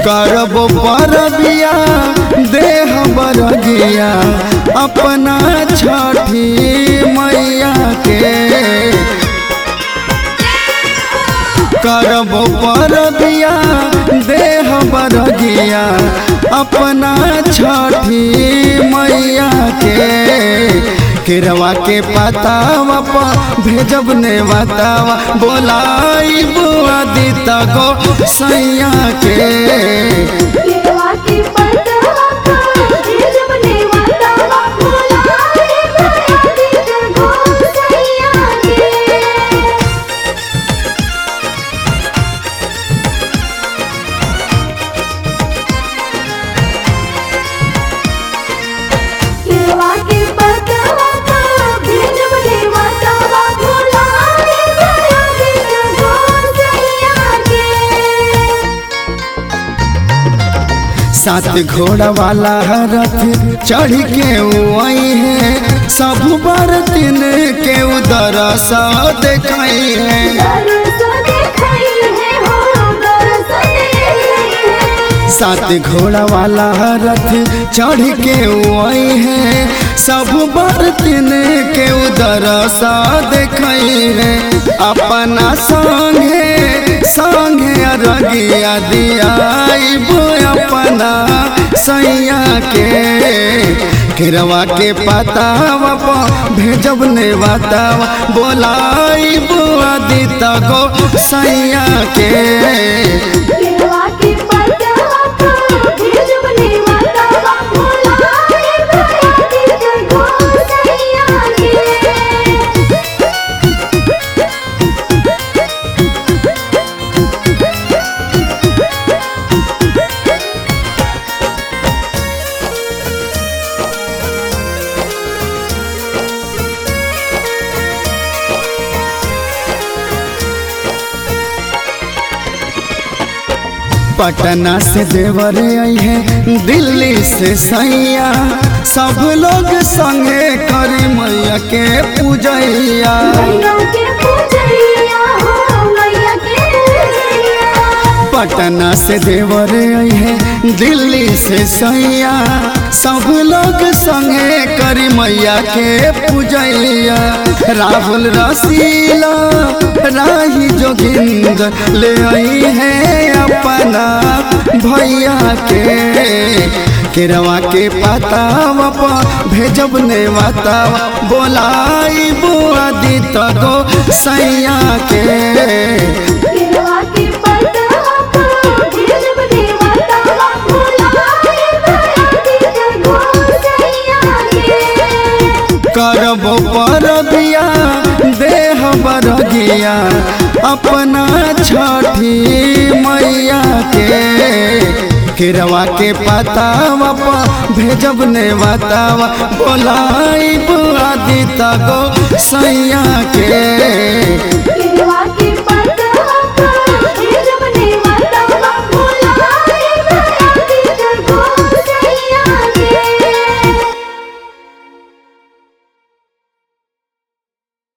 करबो परबिया देह बरगिया अपना छठी मैया के। करबो परबिया देह बरगिया अपना छठी मैया के। केरवा के पतावा पर भेजब ने बतावा बोलाई बुआ दीता गो सैया के। केरवा के पतावा पर भेजब ने बतावा बोलाई बुआ दीता गो सैया के। केरवा के पतावा पर भेजब ने बतावा बोलाई बुआ दीता गो सैया के। सात घोड़ा वाला रथ चढ़ के आई है सब बरतिन के उदर सा देखाई है। सात घोड़ा वाला रथ चढ़ के आई है सब बरतिन के उदर सा देखाई है। अपना संगे संगे रगिया दियाइबो अपना सैया के। केरवा के पतावा पर भेजब ने बतावा बोलाई बुआ दीता गो सैया के। केरवा के पतावा पर भेजब ने बतावा बोलाई बुआ दीता गो सैया के। पटना से देवर आई है दिल्ली से सैया सब लोग संगे करी मैया के पूजैया। मैया के पूजैया हो मैया के पूजैया। पटना से देवर आई है दिल्ली से सैया सब लोग संगे करी मैया के पूजैया। राहुल रसीला राही जोगिंदर ले आई है अपना भैया के। केरवा के पतावा पर भेजब ने बतावा बोलाई बुआ दीता गो सैया के। केरवा के पतावा पर भेजब ने बतावा बोलाई बुआ दीता गो सैया के। करबो परबिया देह बरगिया अपना छठी मैया के। केरवा के पतावा पर भेजब ने बतावा बोलाई बुआ दीता गो सैया के।